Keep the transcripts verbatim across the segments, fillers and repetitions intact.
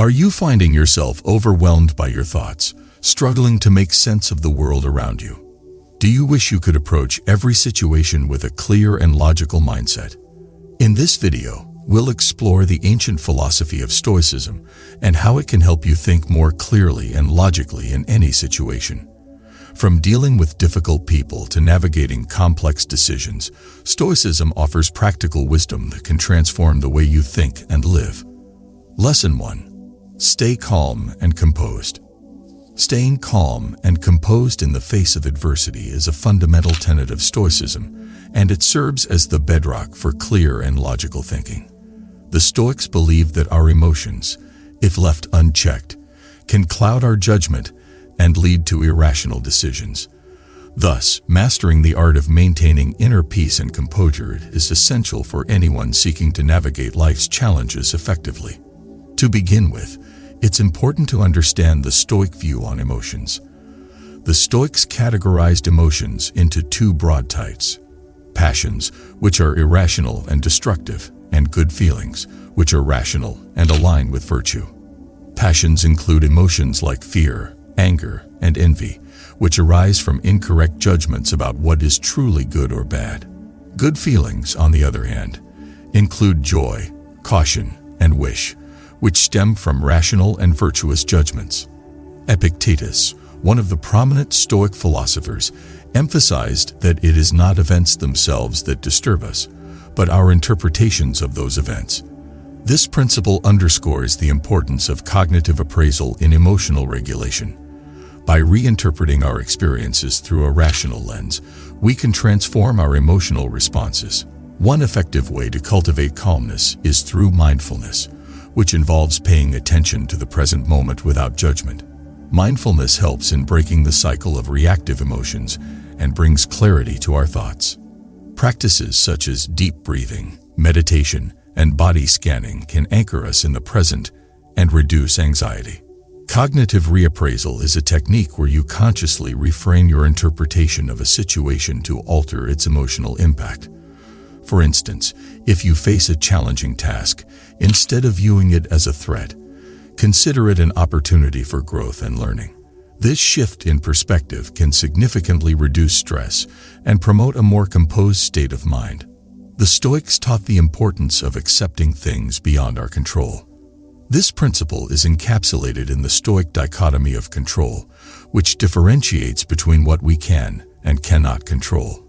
Are you finding yourself overwhelmed by your thoughts, struggling to make sense of the world around you? Do you wish you could approach every situation with a clear and logical mindset? In this video, we'll explore the ancient philosophy of Stoicism and how it can help you think more clearly and logically in any situation. From dealing with difficult people to navigating complex decisions, Stoicism offers practical wisdom that can transform the way you think and live. Lesson one. Stay calm and composed. Staying calm and composed in the face of adversity is a fundamental tenet of Stoicism, and it serves as the bedrock for clear and logical thinking. The Stoics believe that our emotions, if left unchecked, can cloud our judgment and lead to irrational decisions. Thus, mastering the art of maintaining inner peace and composure is essential for anyone seeking to navigate life's challenges effectively. To begin with, it's important to understand the Stoic view on emotions. The Stoics categorized emotions into two broad types: passions, which are irrational and destructive, and good feelings, which are rational and align with virtue. Passions include emotions like fear, anger, and envy, which arise from incorrect judgments about what is truly good or bad. Good feelings, on the other hand, include joy, caution, and wish, which stem from rational and virtuous judgments. Epictetus, one of the prominent Stoic philosophers, emphasized that it is not events themselves that disturb us, but our interpretations of those events. This principle underscores the importance of cognitive appraisal in emotional regulation. By reinterpreting our experiences through a rational lens, we can transform our emotional responses. One effective way to cultivate calmness is through mindfulness, which involves paying attention to the present moment without judgment. Mindfulness helps in breaking the cycle of reactive emotions and brings clarity to our thoughts. Practices such as deep breathing, meditation, and body scanning can anchor us in the present and reduce anxiety. Cognitive reappraisal is a technique where you consciously reframe your interpretation of a situation to alter its emotional impact. For instance, if you face a challenging task, instead of viewing it as a threat, consider it an opportunity for growth and learning. This shift in perspective can significantly reduce stress and promote a more composed state of mind. The Stoics taught the importance of accepting things beyond our control. This principle is encapsulated in the Stoic dichotomy of control, which differentiates between what we can and cannot control.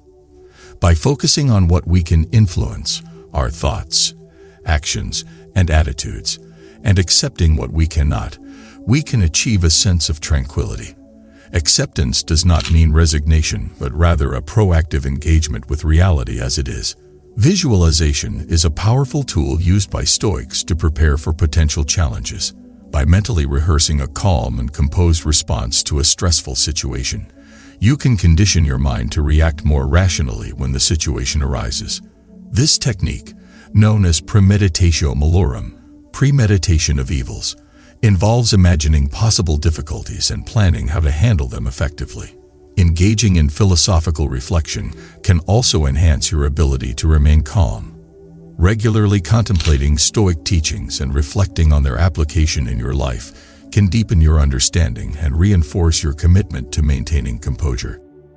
By focusing on what we can influence, our thoughts, actions, and attitudes, and accepting what we cannot, we can achieve a sense of tranquility. Acceptance does not mean resignation, but rather a proactive engagement with reality as it is. Visualization is a powerful tool used by Stoics to prepare for potential challenges. By mentally rehearsing a calm and composed response to a stressful situation, you can condition your mind to react more rationally when the situation arises. This technique, known as premeditatio malorum, premeditation of evils, involves imagining possible difficulties and planning how to handle them effectively. Engaging in philosophical reflection can also enhance your ability to remain calm. Regularly contemplating Stoic teachings and reflecting on their application in your life can deepen your understanding and reinforce your commitment to maintaining composure.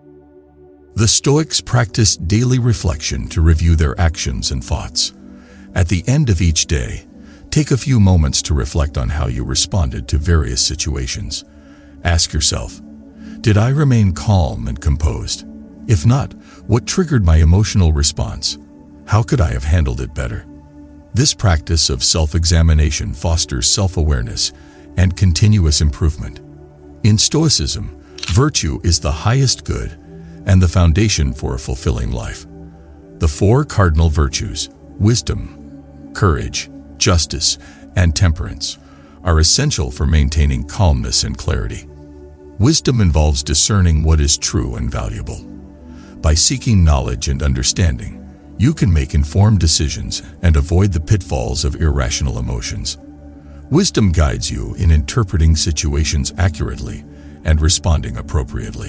The Stoics practiced daily reflection to review their actions and thoughts. At the end of each day, take a few moments to reflect on how you responded to various situations. Ask yourself, did I remain calm and composed? If not, what triggered my emotional response? How could I have handled it better? This practice of self-examination fosters self-awareness and continuous improvement. In Stoicism, virtue is the highest good and the foundation for a fulfilling life. The four cardinal virtues, wisdom, courage, justice, and temperance, are essential for maintaining calmness and clarity. Wisdom involves discerning what is true and valuable. By seeking knowledge and understanding, you can make informed decisions and avoid the pitfalls of irrational emotions. Wisdom guides you in interpreting situations accurately and responding appropriately.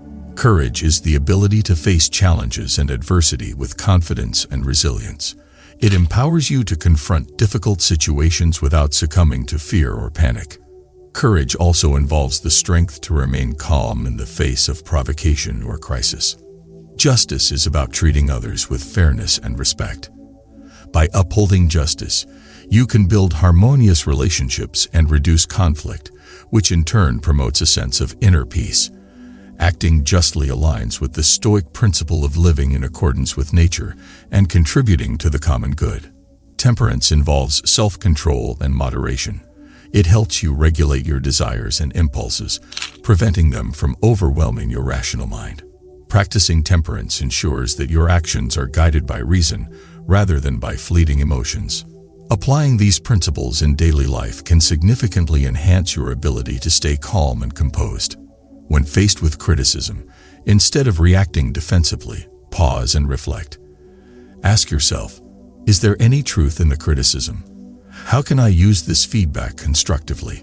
Courage is the ability to face challenges and adversity with confidence and resilience. It empowers you to confront difficult situations without succumbing to fear or panic. Courage also involves the strength to remain calm in the face of provocation or crisis. Justice is about treating others with fairness and respect. By upholding justice, you can build harmonious relationships and reduce conflict, which in turn promotes a sense of inner peace. Acting justly aligns with the Stoic principle of living in accordance with nature and contributing to the common good. Temperance involves self-control and moderation. It helps you regulate your desires and impulses, preventing them from overwhelming your rational mind. Practicing temperance ensures that your actions are guided by reason rather than by fleeting emotions. Applying these principles in daily life can significantly enhance your ability to stay calm and composed. When faced with criticism, instead of reacting defensively, pause and reflect. Ask yourself, is there any truth in the criticism? How can I use this feedback constructively?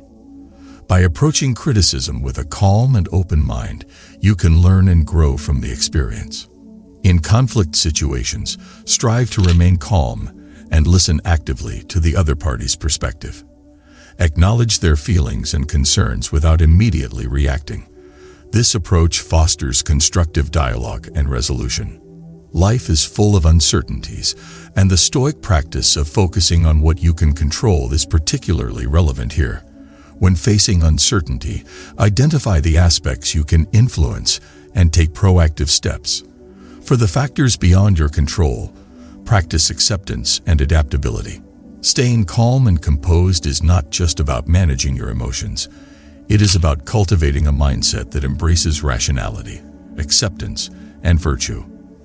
By approaching criticism with a calm and open mind, you can learn and grow from the experience. In conflict situations, strive to remain calm and listen actively to the other party's perspective. Acknowledge their feelings and concerns without immediately reacting. This approach fosters constructive dialogue and resolution. Life is full of uncertainties, and the Stoic practice of focusing on what you can control is particularly relevant here. When facing uncertainty, identify the aspects you can influence and take proactive steps. For the factors beyond your control, practice acceptance and adaptability. Staying calm and composed is not just about managing your emotions. It is about cultivating a mindset that embraces rationality, acceptance, and virtue.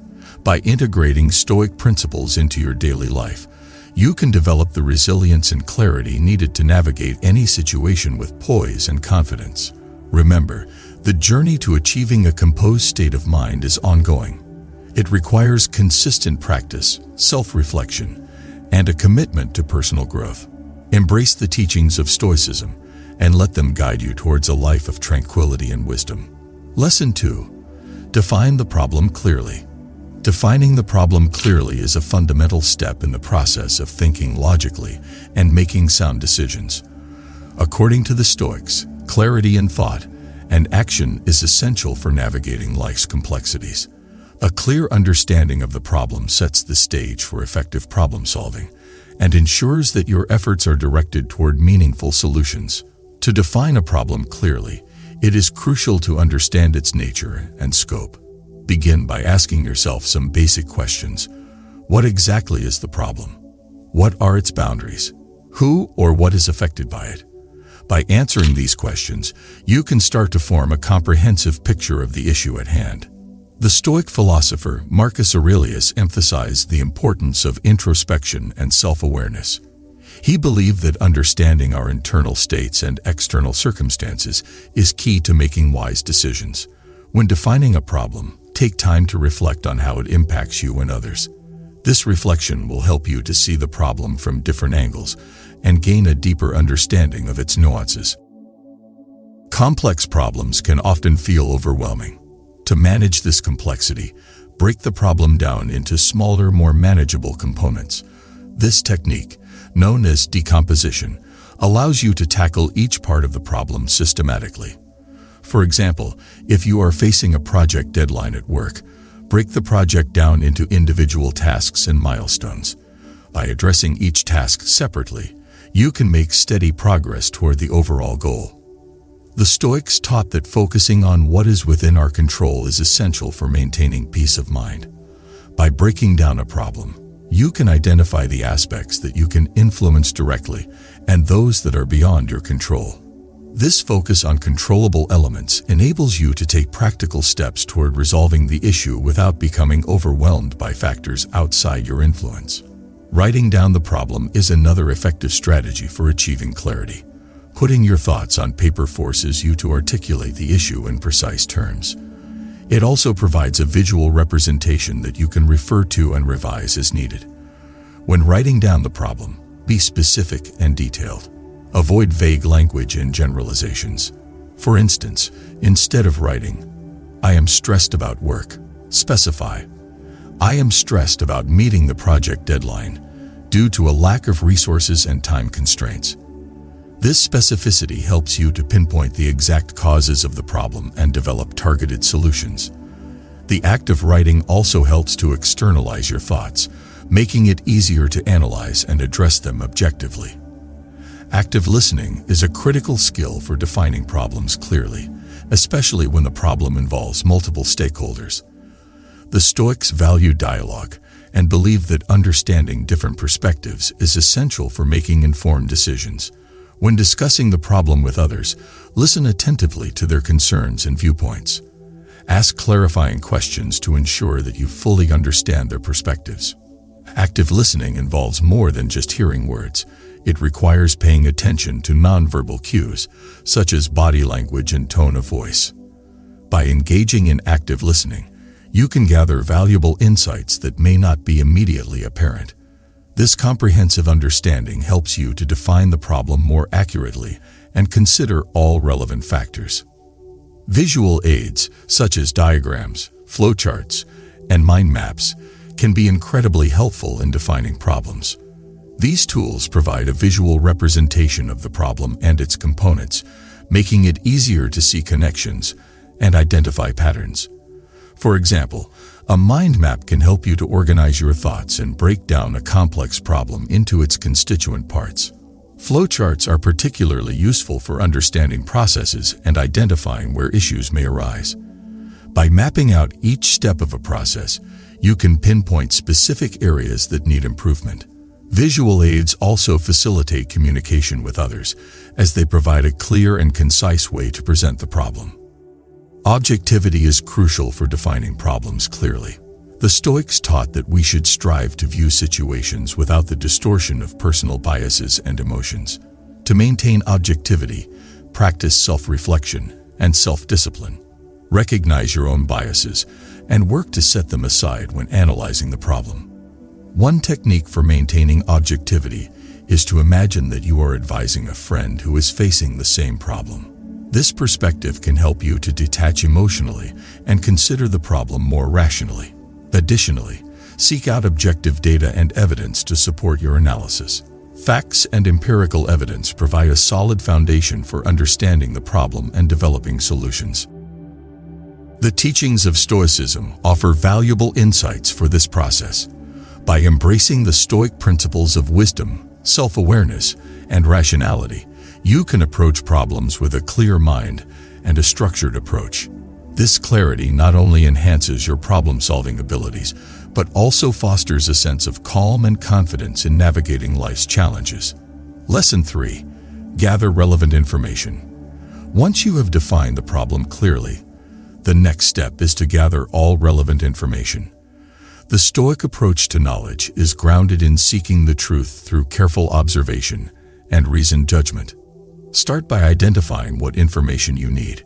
By integrating Stoic principles into your daily life, you can develop the resilience and clarity needed to navigate any situation with poise and confidence. Remember, the journey to achieving a composed state of mind is ongoing. It requires consistent practice, self-reflection, and a commitment to personal growth. Embrace the teachings of Stoicism and let them guide you towards a life of tranquility and wisdom. Lesson two. Define the problem clearly. Defining the problem clearly is a fundamental step in the process of thinking logically and making sound decisions. According to the Stoics, clarity in thought and action is essential for navigating life's complexities. A clear understanding of the problem sets the stage for effective problem solving and ensures that your efforts are directed toward meaningful solutions. To define a problem clearly, it is crucial to understand its nature and scope. Begin by asking yourself some basic questions. What exactly is the problem? What are its boundaries? Who or what is affected by it? By answering these questions, you can start to form a comprehensive picture of the issue at hand. The Stoic philosopher Marcus Aurelius emphasized the importance of introspection and self-awareness. He believed that understanding our internal states and external circumstances is key to making wise decisions. When defining a problem, take time to reflect on how it impacts you and others. This reflection will help you to see the problem from different angles and gain a deeper understanding of its nuances. Complex problems can often feel overwhelming. To manage this complexity, break the problem down into smaller, more manageable components. This technique, known as decomposition, allows you to tackle each part of the problem systematically. For example, if you are facing a project deadline at work, break the project down into individual tasks and milestones. By addressing each task separately, you can make steady progress toward the overall goal. The Stoics taught that focusing on what is within our control is essential for maintaining peace of mind. By breaking down a problem, you can identify the aspects that you can influence directly and those that are beyond your control. This focus on controllable elements enables you to take practical steps toward resolving the issue without becoming overwhelmed by factors outside your influence. Writing down the problem is another effective strategy for achieving clarity. Putting your thoughts on paper forces you to articulate the issue in precise terms. It also provides a visual representation that you can refer to and revise as needed. When writing down the problem, be specific and detailed. Avoid vague language and generalizations. For instance, instead of writing, "I am stressed about work," specify, "I am stressed about meeting the project deadline," due to a lack of resources and time constraints. This specificity helps you to pinpoint the exact causes of the problem and develop targeted solutions. The act of writing also helps to externalize your thoughts, making it easier to analyze and address them objectively. Active listening is a critical skill for defining problems clearly, especially when the problem involves multiple stakeholders. The Stoics value dialogue and believe that understanding different perspectives is essential for making informed decisions. When discussing the problem with others, listen attentively to their concerns and viewpoints. Ask clarifying questions to ensure that you fully understand their perspectives. Active listening involves more than just hearing words. It requires paying attention to nonverbal cues, such as body language and tone of voice. By engaging in active listening, you can gather valuable insights that may not be immediately apparent. This comprehensive understanding helps you to define the problem more accurately and consider all relevant factors. Visual aids, such as diagrams, flowcharts, and mind maps, can be incredibly helpful in defining problems. These tools provide a visual representation of the problem and its components, making it easier to see connections and identify patterns. For example, a mind map can help you to organize your thoughts and break down a complex problem into its constituent parts. Flowcharts are particularly useful for understanding processes and identifying where issues may arise. By mapping out each step of a process, you can pinpoint specific areas that need improvement. Visual aids also facilitate communication with others, as they provide a clear and concise way to present the problem. Objectivity is crucial for defining problems clearly. The Stoics taught that we should strive to view situations without the distortion of personal biases and emotions. To maintain objectivity, practice self-reflection and self-discipline. Recognize your own biases and work to set them aside when analyzing the problem. One technique for maintaining objectivity is to imagine that you are advising a friend who is facing the same problem. This perspective can help you to detach emotionally and consider the problem more rationally. Additionally, seek out objective data and evidence to support your analysis. Facts and empirical evidence provide a solid foundation for understanding the problem and developing solutions. The teachings of Stoicism offer valuable insights for this process. By embracing the Stoic principles of wisdom, self-awareness, and rationality, you can approach problems with a clear mind and a structured approach. This clarity not only enhances your problem-solving abilities, but also fosters a sense of calm and confidence in navigating life's challenges. Lesson three. Gather relevant information. Once you have defined the problem clearly, the next step is to gather all relevant information. The Stoic approach to knowledge is grounded in seeking the truth through careful observation and reasoned judgment. Start by identifying what information you need.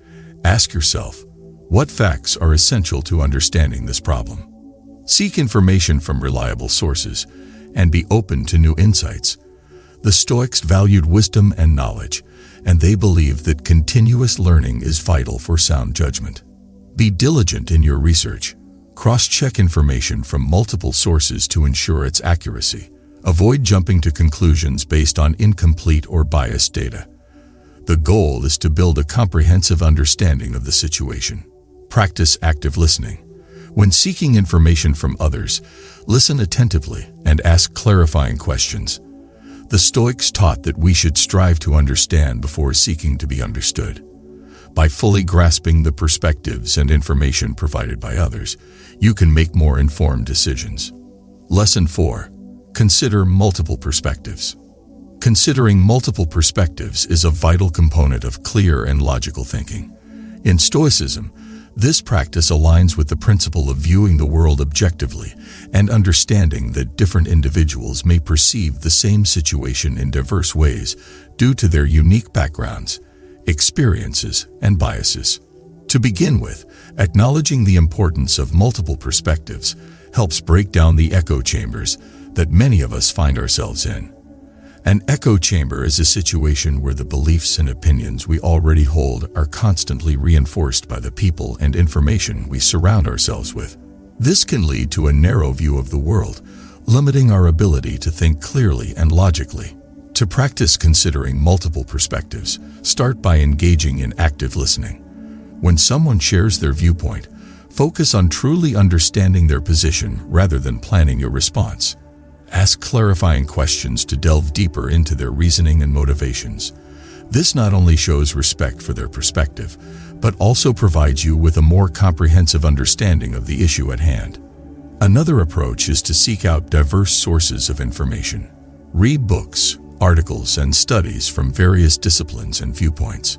Ask yourself, what facts are essential to understanding this problem? Seek information from reliable sources and be open to new insights. The Stoics valued wisdom and knowledge, and they believed that continuous learning is vital for sound judgment. Be diligent in your research. Cross-check information from multiple sources to ensure its accuracy. Avoid jumping to conclusions based on incomplete or biased data. The goal is to build a comprehensive understanding of the situation. Practice active listening. When seeking information from others, listen attentively and ask clarifying questions. The Stoics taught that we should strive to understand before seeking to be understood. By fully grasping the perspectives and information provided by others, you can make more informed decisions. Lesson four. Consider multiple perspectives. Considering multiple perspectives is a vital component of clear and logical thinking. In Stoicism, this practice aligns with the principle of viewing the world objectively and understanding that different individuals may perceive the same situation in diverse ways due to their unique backgrounds, experiences, and biases. To begin with, acknowledging the importance of multiple perspectives helps break down the echo chambers that many of us find ourselves in. An echo chamber is a situation where the beliefs and opinions we already hold are constantly reinforced by the people and information we surround ourselves with. This can lead to a narrow view of the world, limiting our ability to think clearly and logically. To practice considering multiple perspectives, start by engaging in active listening. When someone shares their viewpoint, focus on truly understanding their position rather than planning your response. Ask clarifying questions to delve deeper into their reasoning and motivations. This not only shows respect for their perspective, but also provides you with a more comprehensive understanding of the issue at hand. Another approach is to seek out diverse sources of information. Read books, articles, and studies from various disciplines and viewpoints.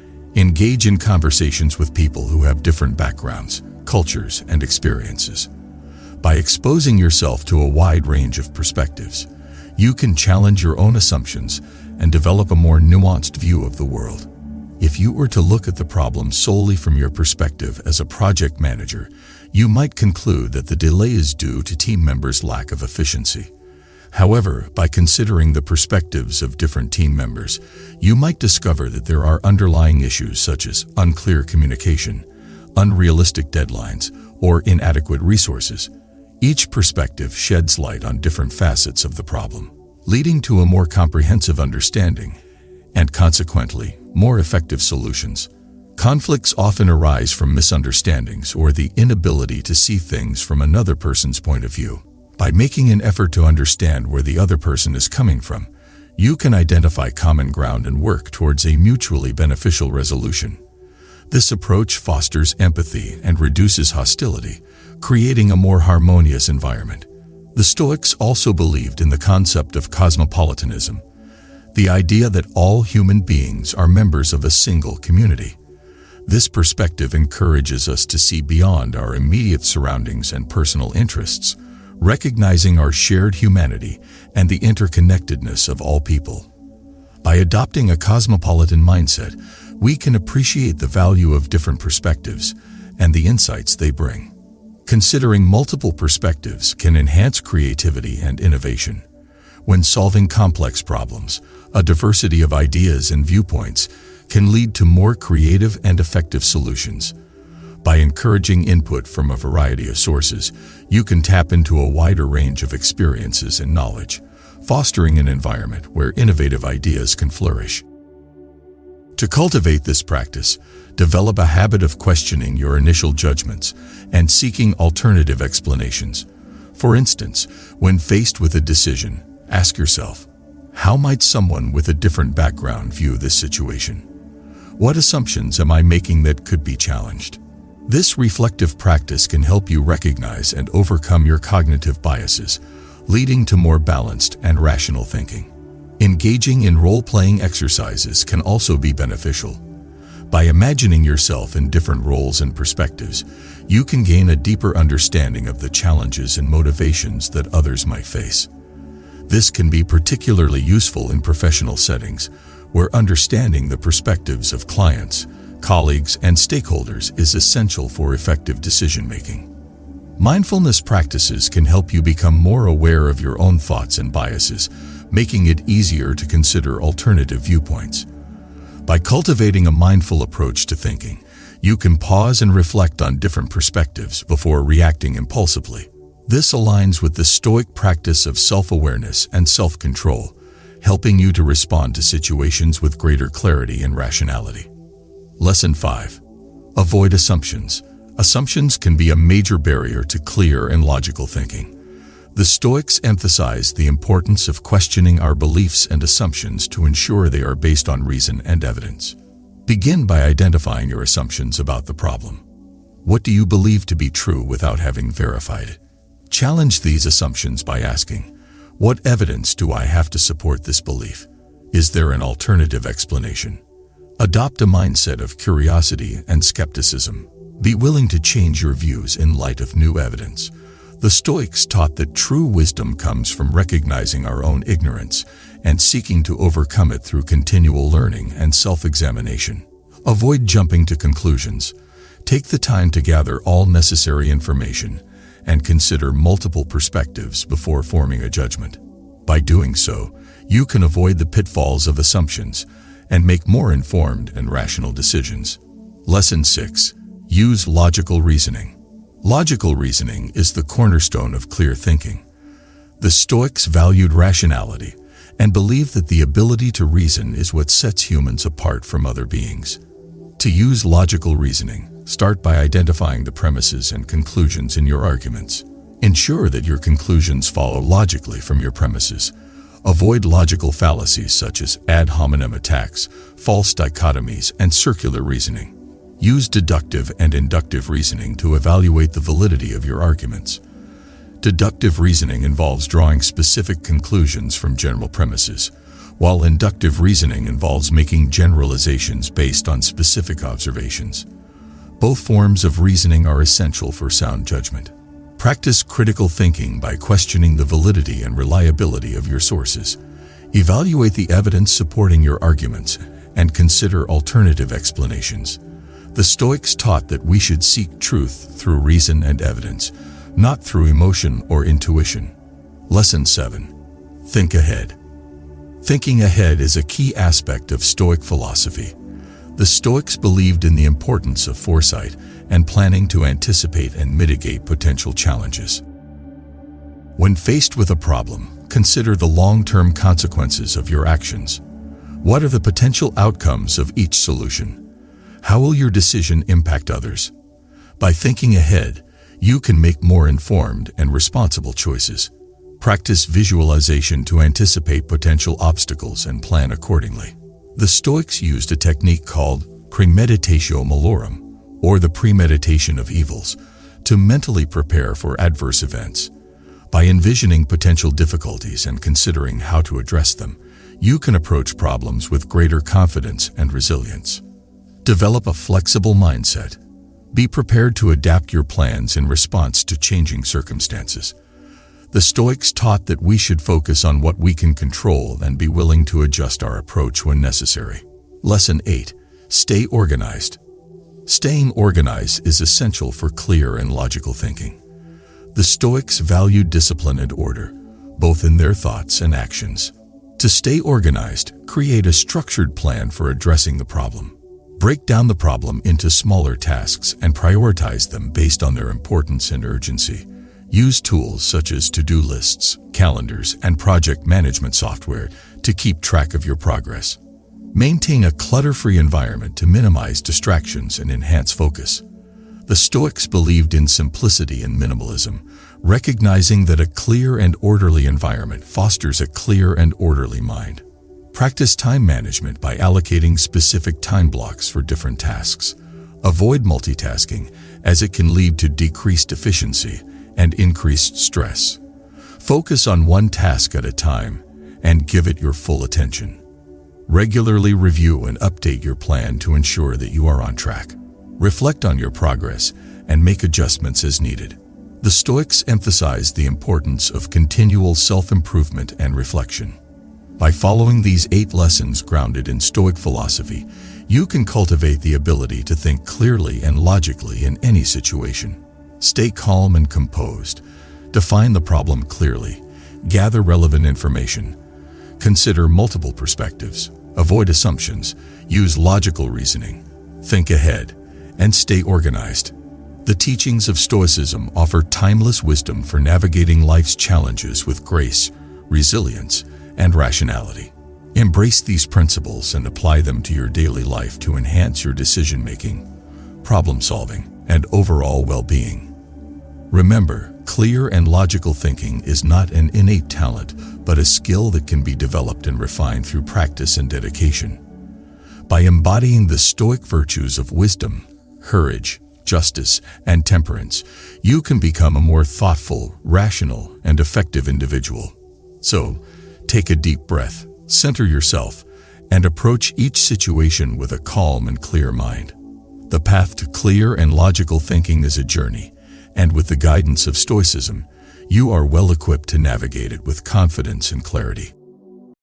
Engage in conversations with people who have different backgrounds, cultures, and experiences. By exposing yourself to a wide range of perspectives, you can challenge your own assumptions and develop a more nuanced view of the world. If you were to look at the problem solely from your perspective as a project manager, you might conclude that the delay is due to team members' lack of efficiency. However, by considering the perspectives of different team members, you might discover that there are underlying issues such as unclear communication, unrealistic deadlines, or inadequate resources. Each perspective sheds light on different facets of the problem, leading to a more comprehensive understanding and, consequently, more effective solutions. Conflicts often arise from misunderstandings or the inability to see things from another person's point of view. By making an effort to understand where the other person is coming from, you can identify common ground and work towards a mutually beneficial resolution. This approach fosters empathy and reduces hostility, creating a more harmonious environment. The Stoics also believed in the concept of cosmopolitanism, the idea that all human beings are members of a single community. This perspective encourages us to see beyond our immediate surroundings and personal interests, recognizing our shared humanity and the interconnectedness of all people. By adopting a cosmopolitan mindset, we can appreciate the value of different perspectives and the insights they bring. Considering multiple perspectives can enhance creativity and innovation. When solving complex problems, a diversity of ideas and viewpoints can lead to more creative and effective solutions. By encouraging input from a variety of sources, you can tap into a wider range of experiences and knowledge, fostering an environment where innovative ideas can flourish. To cultivate this practice, develop a habit of questioning your initial judgments and seeking alternative explanations. For instance, when faced with a decision, ask yourself, how might someone with a different background view this situation? What assumptions am I making that could be challenged? This reflective practice can help you recognize and overcome your cognitive biases, leading to more balanced and rational thinking. Engaging in role-playing exercises can also be beneficial. By imagining yourself in different roles and perspectives, you can gain a deeper understanding of the challenges and motivations that others might face. This can be particularly useful in professional settings, where understanding the perspectives of clients, colleagues, and stakeholders is essential for effective decision-making. Mindfulness practices can help you become more aware of your own thoughts and biases, making it easier to consider alternative viewpoints. By cultivating a mindful approach to thinking, you can pause and reflect on different perspectives before reacting impulsively. This aligns with the Stoic practice of self-awareness and self-control, helping you to respond to situations with greater clarity and rationality. Lesson five. Avoid assumptions. Assumptions can be a major barrier to clear and logical thinking. The Stoics emphasize the importance of questioning our beliefs and assumptions to ensure they are based on reason and evidence. Begin by identifying your assumptions about the problem. What do you believe to be true without having verified it? Challenge these assumptions by asking, what evidence do I have to support this belief? Is there an alternative explanation? Adopt a mindset of curiosity and skepticism. Be willing to change your views in light of new evidence. The Stoics taught that true wisdom comes from recognizing our own ignorance and seeking to overcome it through continual learning and self-examination. Avoid jumping to conclusions. Take the time to gather all necessary information and consider multiple perspectives before forming a judgment. By doing so, you can avoid the pitfalls of assumptions and make more informed and rational decisions. Lesson six. Use logical reasoning. Logical reasoning is the cornerstone of clear thinking. The Stoics valued rationality and believed that the ability to reason is what sets humans apart from other beings. To use logical reasoning, start by identifying the premises and conclusions in your arguments. Ensure that your conclusions follow logically from your premises. Avoid logical fallacies such as ad hominem attacks, false dichotomies, and circular reasoning. Use deductive and inductive reasoning to evaluate the validity of your arguments. Deductive reasoning involves drawing specific conclusions from general premises, while inductive reasoning involves making generalizations based on specific observations. Both forms of reasoning are essential for sound judgment. Practice critical thinking by questioning the validity and reliability of your sources. Evaluate the evidence supporting your arguments and consider alternative explanations. The Stoics taught that we should seek truth through reason and evidence, not through emotion or intuition. Lesson seven. Think ahead. Thinking ahead is a key aspect of Stoic philosophy. The Stoics believed in the importance of foresight and planning to anticipate and mitigate potential challenges. When faced with a problem, consider the long-term consequences of your actions. What are the potential outcomes of each solution? How will your decision impact others? By thinking ahead, you can make more informed and responsible choices. Practice visualization to anticipate potential obstacles and plan accordingly. The Stoics used a technique called premeditatio malorum, or the premeditation of evils, to mentally prepare for adverse events. By envisioning potential difficulties and considering how to address them, you can approach problems with greater confidence and resilience. Develop a flexible mindset. Be prepared to adapt your plans in response to changing circumstances. The Stoics taught that we should focus on what we can control and be willing to adjust our approach when necessary. Lesson eight. Stay organized. Staying organized is essential for clear and logical thinking. The Stoics valued discipline and order, both in their thoughts and actions. To stay organized, create a structured plan for addressing the problem. Break down the problem into smaller tasks and prioritize them based on their importance and urgency. Use tools such as to-do lists, calendars, and project management software to keep track of your progress. Maintain a clutter-free environment to minimize distractions and enhance focus. The Stoics believed in simplicity and minimalism, recognizing that a clear and orderly environment fosters a clear and orderly mind. Practice time management by allocating specific time blocks for different tasks. Avoid multitasking, as it can lead to decreased efficiency and increased stress. Focus on one task at a time and give it your full attention. Regularly review and update your plan to ensure that you are on track. Reflect on your progress and make adjustments as needed. The Stoics emphasized the importance of continual self-improvement and reflection. By following these eight lessons grounded in Stoic philosophy, you can cultivate the ability to think clearly and logically in any situation. Stay calm and composed. Define the problem clearly. Gather relevant information. Consider multiple perspectives. Avoid assumptions. Use logical reasoning. Think ahead. And stay organized. The teachings of Stoicism offer timeless wisdom for navigating life's challenges with grace, resilience, and rationality. Embrace these principles and apply them to your daily life to enhance your decision-making, problem-solving, and overall well-being. Remember, clear and logical thinking is not an innate talent, but a skill that can be developed and refined through practice and dedication. By embodying the Stoic virtues of wisdom, courage, justice, and temperance, you can become a more thoughtful, rational, and effective individual. So, take a deep breath, center yourself, and approach each situation with a calm and clear mind. The path to clear and logical thinking is a journey, and with the guidance of Stoicism, you are well equipped to navigate it with confidence and clarity.